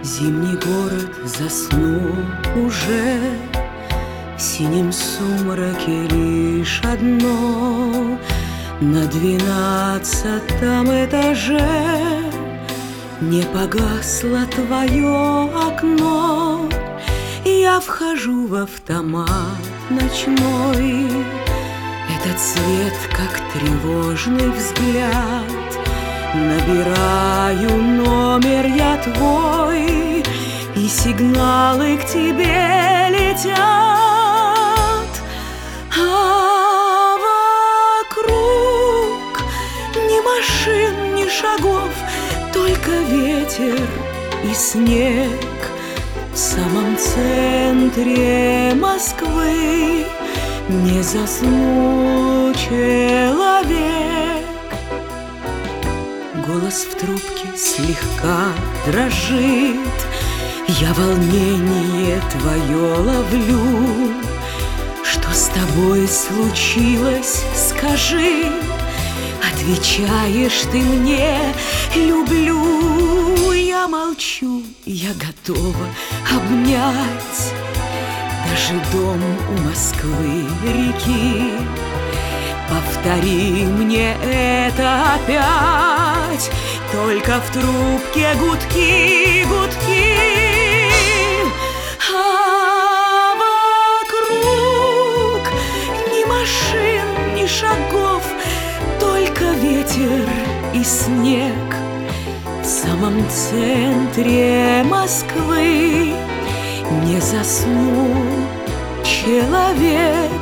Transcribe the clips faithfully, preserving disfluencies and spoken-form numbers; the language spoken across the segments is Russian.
Зимний город заснул уже, в синем сумраке лишь одно. На двенадцатом этаже не погасло твое окно. Я вхожу в автомат ночной. Этот свет, как тревожный взгляд. Набираю номер я твой, и сигналы к тебе летят. А вокруг ни машин, ни шагов, только ветер и снег. В самом центре Москвы не заснул человек. Голос в трубке слегка дрожит, я волнение твое ловлю. Что с тобой случилось, скажи? Отвечаешь ты мне: люблю. Я молчу, я готова обнять даже дом у Москвы реки. Повтори мне это опять, только в трубке гудки, гудки. А вокруг ни машин, ни шагов, только ветер и снег. В самом центре Москвы не заснул человек.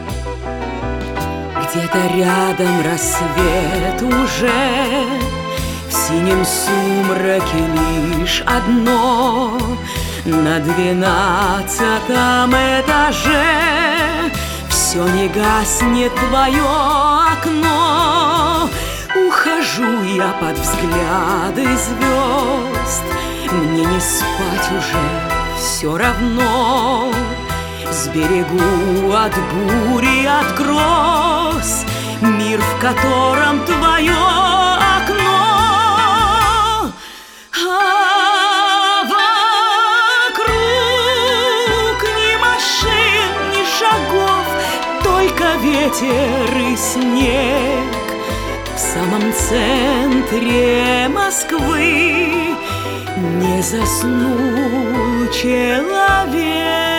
Где-то рядом рассвет уже, в синем сумраке лишь одно. На двенадцатом этаже все не гаснет твое окно. Ухожу я под взгляды звезд, мне не спать уже все равно. Сберегу от бури, от гроз мир, в котором твое окно. А вокруг ни машин, ни шагов, только ветер и снег. В самом центре Москвы не заснул человек.